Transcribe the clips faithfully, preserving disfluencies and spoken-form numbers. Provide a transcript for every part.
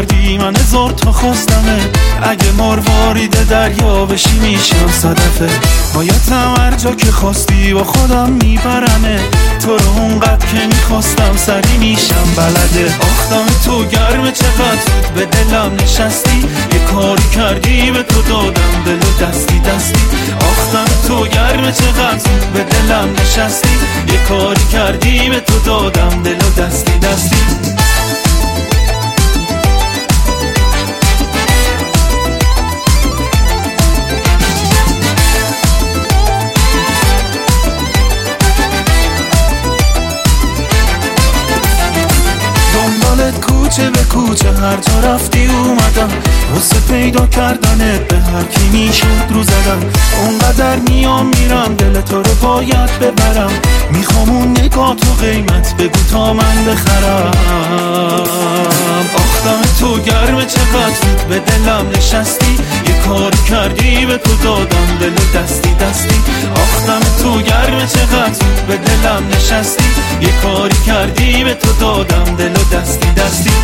کردی من هزار تا خواستمه، اگه مروارید دریا بشی میشم صدفه. حیاتم هر جا که خواستی با خودم میبرمه، تو رو اونقدر که میخواستم سری میشم بلده. آختم تو گرمه چقدر زود به دلم نشستی، یه کاری کردی به تو دادم دل و دستی دستی. آختم تو گرمه چقدر زود به دلم نشستی، یه کاری کردی به تو دادم دل و دستی دستی. کوچه به کوچه هر جا رفتی اومدم، واسه پیدا کردنت به هر کی میشد رو زدم. اونقدر میام میرم دل تو رو باید ببرم، میخوام اون نگاه تو قیمت بگو تا من بخرم. آختم تو گرمه چقدر زود به دلم نشستی، یه کاری کردی به تو دادم دل و دستی دستی. آختم تو گرمه چقدر زود به دلم نشستی، یه کاری کردی به تو دادم دل و دستی دستی.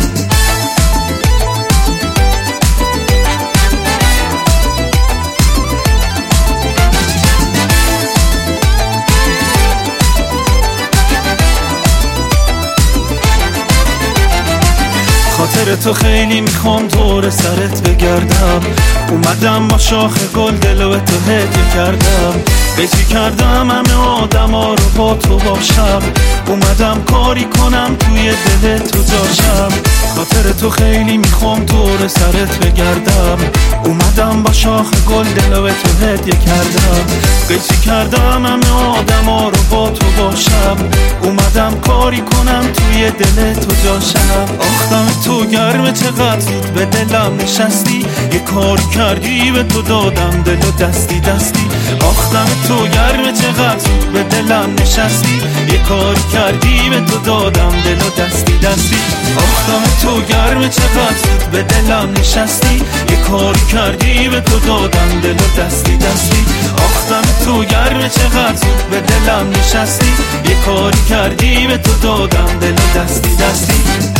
خاطر تو خیلی میخوام دور سرت بگردم، اومدم با شاخ گل دلو به تو هدیه کردم. قیچی کردم همه آدم ها رو با تو باشم، اومدم کاری کنم توی دل تو جاشم. خاطر تو خیلی میخوام دور سرت بگردم، اومدم با شاخ گل دلو به تو هدیه کردم. قیچی کردم همه آدم ها رو با تو باشم، اومدم کاری کنم توی دل تو جاشم. آختم تو گرمه چقدر زود به دلم نشستی، یه کاری کردی به تو دادم دل و دستی دستی. آختم تو گرمه چقدر زود به دلم نشستی، یه کاری کردی به تو دادم دل و دستی دستی. آختم تو گرمه چقدر زود به دلم نشستی، یه کاری کردی به تو دادم دل و دستی دستی. آختم تو گرمه چقدر زود به دلم نشستی، یه کاری کردی به تو دادم دل و دستی دستی.